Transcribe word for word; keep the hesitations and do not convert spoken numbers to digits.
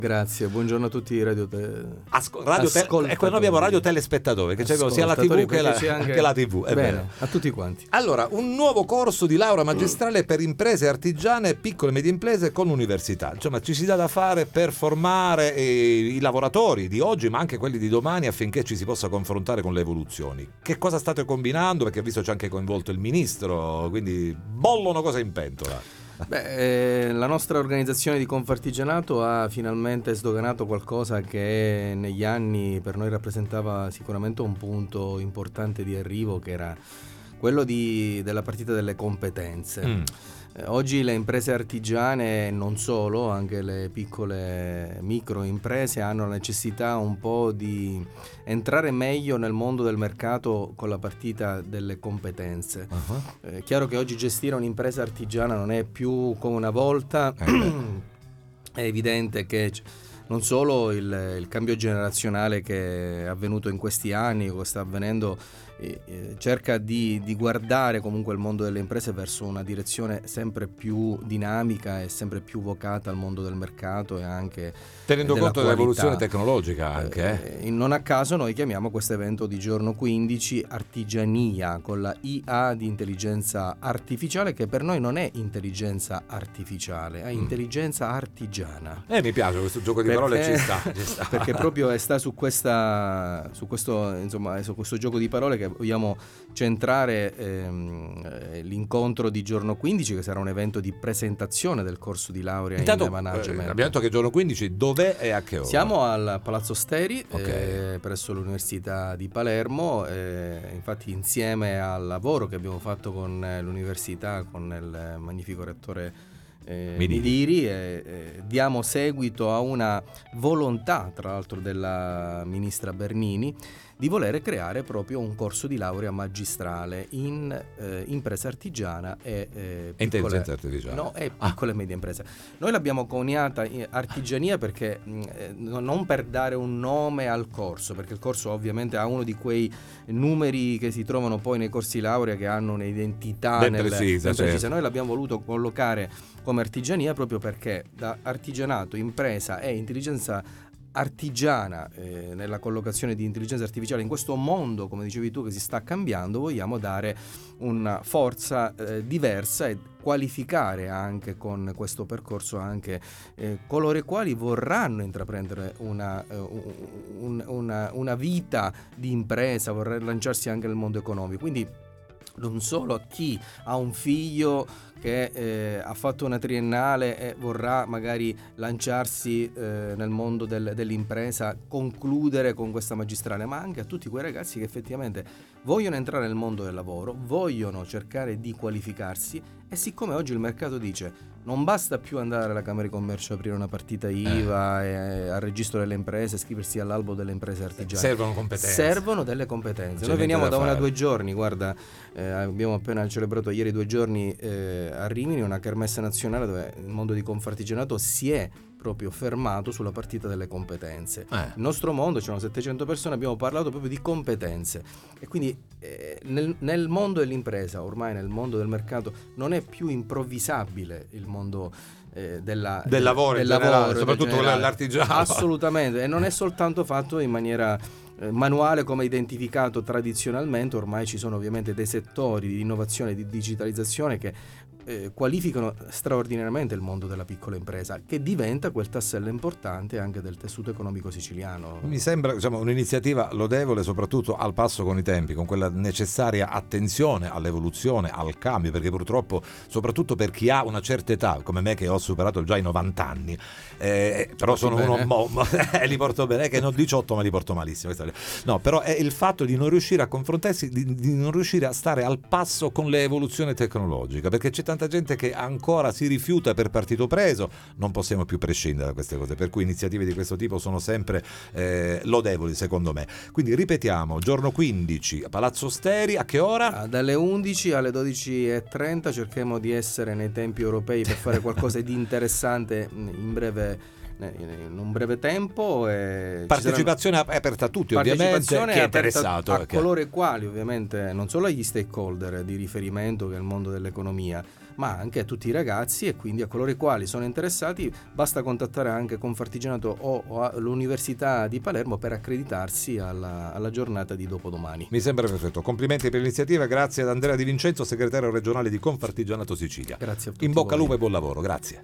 Grazie, buongiorno a tutti i radio, te... Asco- radio te- e qua noi abbiamo radio telespettatori, che c'è sia la tivù che la, anche... che la tivù. È Bene, vero. a tutti quanti. Allora, un nuovo corso di laurea magistrale per imprese artigiane, piccole e medie imprese con l'università. Insomma, ci si dà da fare per formare eh, i lavoratori di oggi, ma anche quelli di domani, affinché ci si possa confrontare con le evoluzioni. Che cosa state combinando? Perché ho visto c'è anche coinvolto il ministro, quindi bollono cose in pentola. Beh, eh, la nostra organizzazione di Confartigianato ha finalmente sdoganato qualcosa che negli anni per noi rappresentava sicuramente un punto importante di arrivo, che era quello di, della partita delle competenze. Mm. Eh, oggi le imprese artigiane, non solo, anche le piccole micro imprese hanno la necessità un po' di entrare meglio nel mondo del mercato con la partita delle competenze. Uh-huh. È chiaro che oggi gestire un'impresa artigiana non è più come una volta, eh è evidente che non solo il, il cambio generazionale che è avvenuto in questi anni, o sta avvenendo, eh, eh, cerca di, di guardare comunque il mondo delle imprese verso una direzione sempre più dinamica e sempre più vocata al mondo del mercato e anche tenendo della conto dell'evoluzione tecnologica anche. Eh, non a caso noi chiamiamo questo evento di giorno quindici Artigiania, con la I A di intelligenza artificiale, che per noi non è intelligenza artificiale, è mm. intelligenza artigiana. Eh, mi piace questo gioco di perché, parole, ci sta, ci sta. Perché proprio sta su questa su questo insomma su questo gioco di parole che vogliamo centrare ehm, l'incontro di giorno quindici, che sarà un evento di presentazione del corso di laurea Intanto, in management. Eh, abbiamo detto che giorno quindici, dov'è e a che ora? Siamo al Palazzo Steri, okay. eh, presso l'Università di Palermo, eh, infatti insieme al lavoro che abbiamo fatto con l'università, con il magnifico rettore Eh, Midiri, eh, eh, diamo seguito a una volontà tra l'altro della ministra Bernini di volere creare proprio un corso di laurea magistrale in eh, impresa artigiana e eh, piccole, intelligenza artificiale. No, e piccole e ah. medie imprese. Noi l'abbiamo coniata artigiania perché eh, non per dare un nome al corso, perché il corso ovviamente ha uno di quei numeri che si trovano poi nei corsi laurea che hanno un'identità ben nel, precisa, ben precisa. certo. Noi l'abbiamo voluto collocare come artigiania proprio perché da artigianato, impresa e intelligenza artigiana, eh, nella collocazione di intelligenza artificiale in questo mondo, come dicevi tu, che si sta cambiando, vogliamo dare una forza eh, diversa e qualificare anche con questo percorso anche eh, coloro i quali vorranno intraprendere una, uh, un, una, una vita di impresa, vorranno lanciarsi anche nel mondo economico. Quindi non solo a chi ha un figlio che eh, ha fatto una triennale e vorrà magari lanciarsi eh, nel mondo del, dell'impresa, concludere con questa magistrale, ma anche a tutti quei ragazzi che effettivamente vogliono entrare nel mondo del lavoro, vogliono cercare di qualificarsi, e siccome oggi il mercato dice non basta più andare alla Camera di Commercio, aprire una partita I V A, eh. e al registro delle imprese, iscriversi all'albo delle imprese artigiane, servono competenze, servono delle competenze. Noi veniamo da, da una due giorni, guarda, eh, abbiamo appena celebrato ieri due giorni eh, a Rimini, una kermesse nazionale dove il mondo di Confartigianato si è proprio fermato sulla partita delle competenze. Eh. Il nostro mondo, c'erano settecento persone, abbiamo parlato proprio di competenze, e quindi eh, nel, nel mondo dell'impresa, ormai nel mondo del mercato, non è più improvvisabile il mondo eh, della, del lavoro, del in generale, lavoro soprattutto l'artigiano. Assolutamente, e non è soltanto fatto in maniera eh, manuale come identificato tradizionalmente. Ormai ci sono ovviamente dei settori di innovazione e di digitalizzazione che Eh, qualificano straordinariamente il mondo della piccola impresa, che diventa quel tassello importante anche del tessuto economico siciliano. Mi sembra, diciamo, un'iniziativa lodevole, soprattutto al passo con i tempi, con quella necessaria attenzione all'evoluzione, al cambio, perché purtroppo, soprattutto per chi ha una certa età, come me che ho superato già i novanta anni, eh, però sono bene. uno mo, eh, li porto bene, che ne ho diciotto ma li porto malissimo. No, però è il fatto di non riuscire a confrontarsi, di, di non riuscire a stare al passo con l'evoluzione tecnologica, perché c'è tanta gente che ancora si rifiuta per partito preso. Non possiamo più prescindere da queste cose, per cui iniziative di questo tipo sono sempre eh, lodevoli, secondo me. Quindi ripetiamo, giorno quindici a Palazzo Steri, a che ora? Dalle undici alle dodici e trenta. Cerchiamo di essere nei tempi europei per fare qualcosa di interessante in breve in un breve tempo. E partecipazione saranno... aperta a tutti, ovviamente, chi è interessato, a coloro i quali ovviamente, non solo agli stakeholder di riferimento che è il mondo dell'economia, ma anche a tutti i ragazzi, e quindi a coloro i quali sono interessati basta contattare anche Confartigianato o, o l'Università di Palermo per accreditarsi alla, alla giornata di dopodomani. Mi sembra perfetto. Complimenti per l'iniziativa, grazie ad Andrea Di Vincenzo, segretario regionale di Confartigianato Sicilia. Grazie a tutti In bocca al voi. lupo e buon lavoro, grazie.